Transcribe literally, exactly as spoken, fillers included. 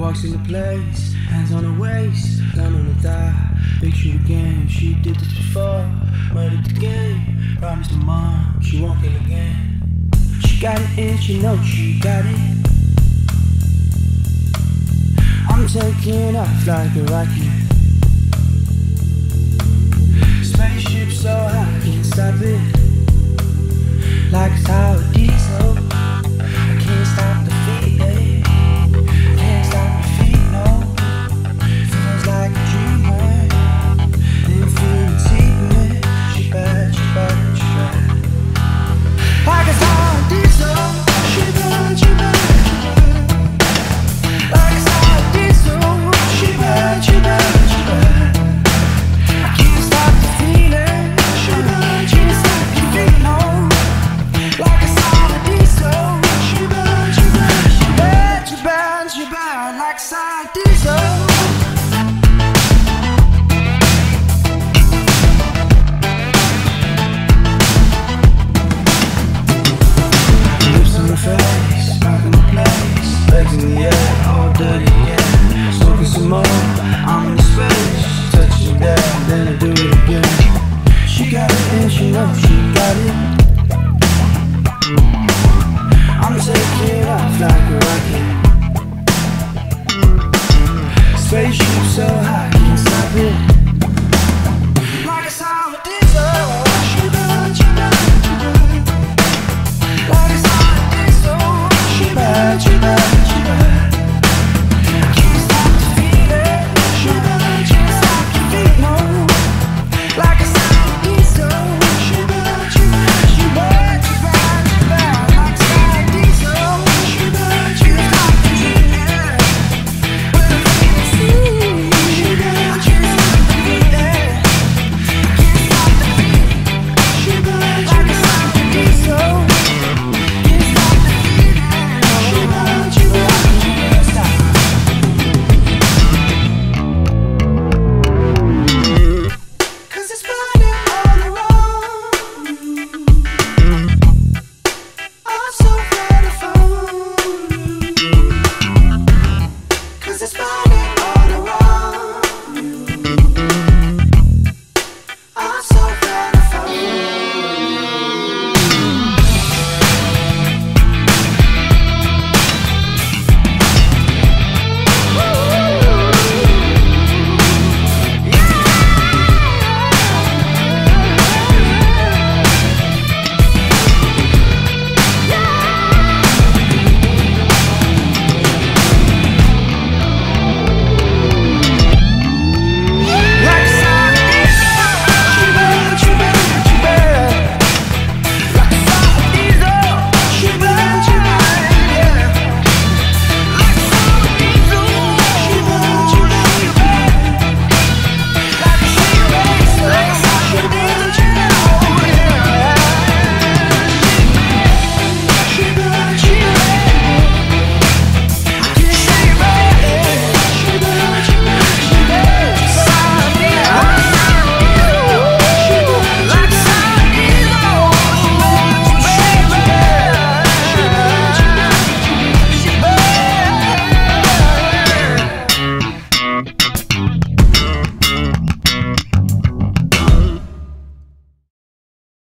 walks into place, hands on her waist, gun on her thigh. Big shoot again, she did this before. Murdered the game, promised her mom she won't kill again. She got it in, she knows she got it. I'm taking off like a rocket.